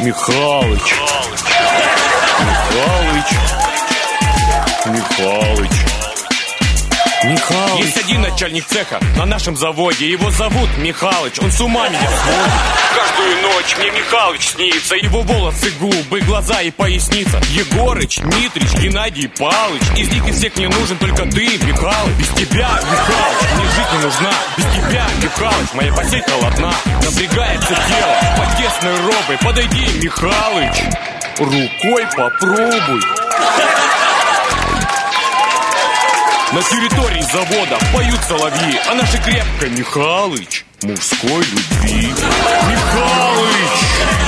Михалыч. Есть один начальник цеха на нашем заводе. Его зовут Михалыч, он с ума меня сводит. Каждую ночь мне Михалыч снится. Его волосы, губы, глаза и поясница. Егорыч, Дмитрич, Геннадий, Палыч. Из них из всех мне нужен только ты, Михалыч. Без тебя, Михалыч, мне жить не нужна. Без тебя, Михалыч, моя постель холодна. Напрягается тело под тесной робой. Подойди, Михалыч, рукой попробуй. На территории завода поют соловьи о нашей крепкой Михалыч мужской любви. Михалыч!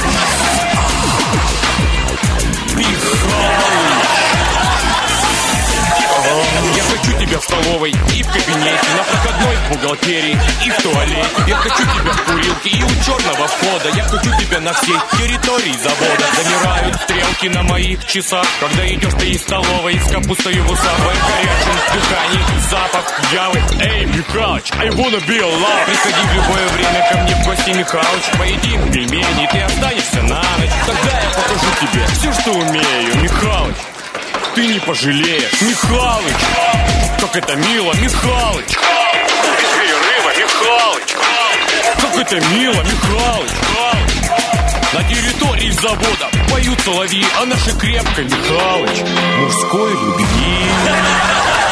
Я хочу тебя в столовой и в кабинете, на проходной в бухгалтерии и в туалете. Я хочу тебя в курилке и у черного входа. Я хочу тебя на всей территории завода. Замирают стрелки на моих часах, когда идешь ты из столовой с капустой в усах, в горячем дыхании запах явы. Эй, Михалыч, I wanna be alive. Приходи в любое время ко мне в гости, Михалыч. Поедим пельмени, ты останешься на ночь. Тогда я покажу тебе все, что умею, Михалыч. Ты не пожалеешь, Михалыч. Как это мило, Михалыч. Без перерыва, Михалыч. Как это мило, Михалыч. На территории завода поют соловьи о нашей крепкой Михалыч мужской любви.